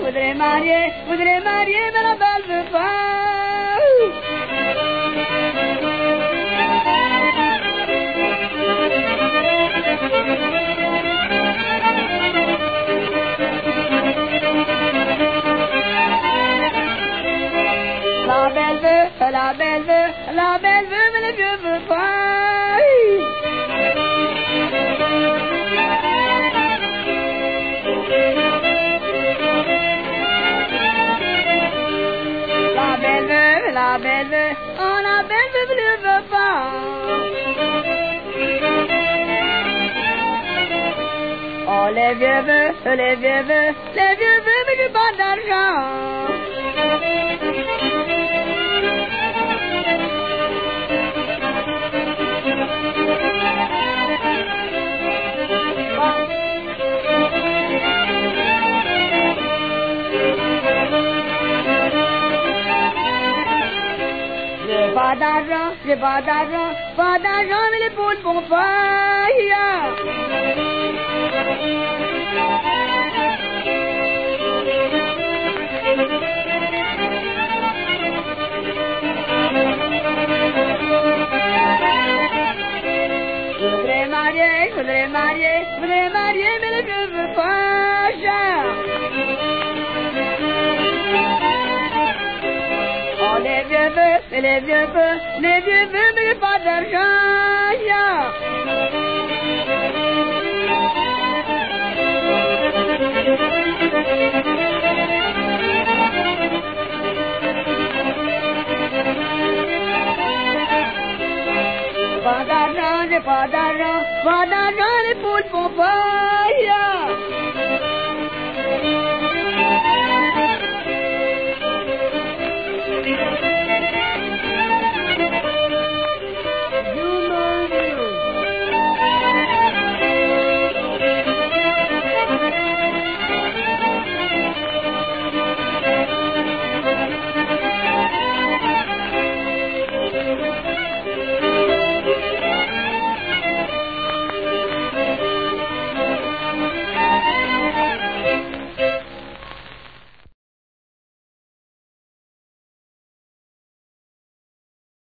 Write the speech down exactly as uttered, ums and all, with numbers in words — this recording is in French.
voudrais marier, voudrais marier, mais la balle veut pas. La belle veut, la belle veut, la belle veut, mais le vieux veut pas. La belle veut, la belle veut, oh la belle veut, mais le veut pas. Oh les vieux veulent, les vieux veulent, les vieux veulent, mais j'ai pas d'argent. J'ai pas d'argent, j'ai pas d'argent, pas d'argent, mais les poules font faille. Je voudrais marier, je voudrais marier, je voudrais marier, mais le vieux veut pas. Oh les vieux veulent, mais les vieux veulent, les vieux veulent, mais pas d'argent. Pas d'argent, j'ai pas d'argent, pas d'argent, les poules font faille.